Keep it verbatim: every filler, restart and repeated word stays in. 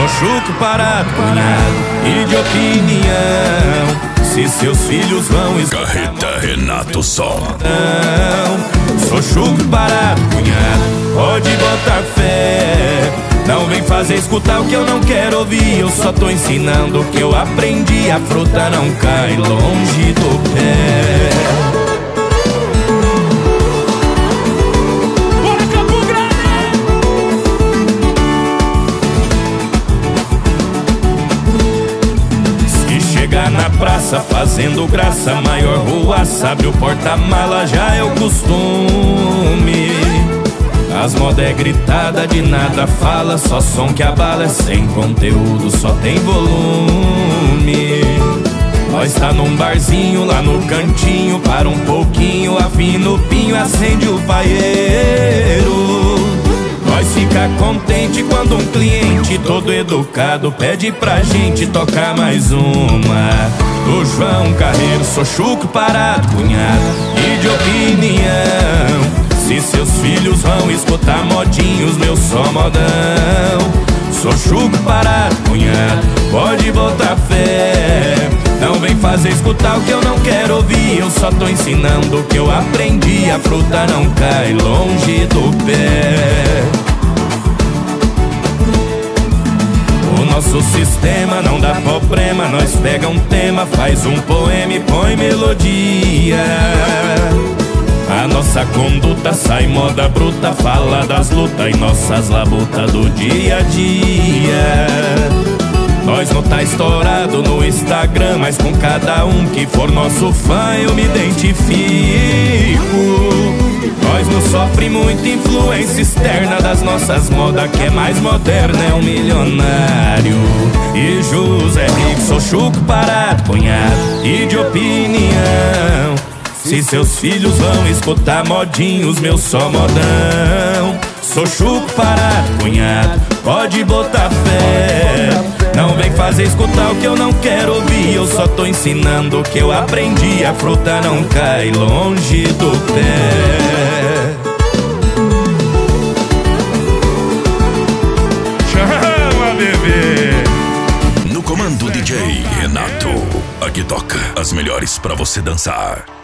Sou chucro parado, cunhado, e de opinião. Se seus filhos vão escutar Carreta Renato Som. Sou chucro parado, cunhado, pode botar fé. Não vem fazer escutar o que eu não quero ouvir. Eu só tô ensinando o que eu aprendi. A fruta não cai longe do pé. Bora, Campo Grande! Se chegar na praça fazendo graça, maior rua, sabe o porta-mala, já é o costume. As modas é gritada, de nada fala, só som que abala, é sem conteúdo, só tem volume. Nós tá num barzinho lá no cantinho, para um pouquinho, afina o pinho, acende o paieiro. Nós fica contente quando um cliente todo educado pede pra gente tocar mais uma. Do João Carreiro, sou chucro parado, cunhado, e de opinião. Se seus filhos vão escutar modinhos, meu só modão. Sou chucro parado, cunhado, pode botar fé. Não vem fazer escutar o que eu não quero ouvir. Eu só tô ensinando o que eu aprendi. A fruta não cai longe do pé. O nosso sistema não dá problema. Nós pega um tema, faz um poema e põe melodia. A nossa conduta sai moda bruta, fala das lutas e nossas labutas do dia a dia. Nós não tá estourado no Instagram, mas com cada um que for nosso fã eu me identifico. Nós não sofre muita influência externa das nossas modas, que é mais moderna, é um milionário. E José Rico, sou chucro parado, cunhado, e de opinião. Se seus filhos vão escutar modinhos, meu só modão. Sou chucro parado, cunhado, pode botar fé. Não vem fazer escutar o que eu não quero ouvir. Eu só tô ensinando o que eu aprendi. A fruta não cai longe do pé. Chama, bebê! No comando D J Renato. Aqui toca as melhores pra você dançar.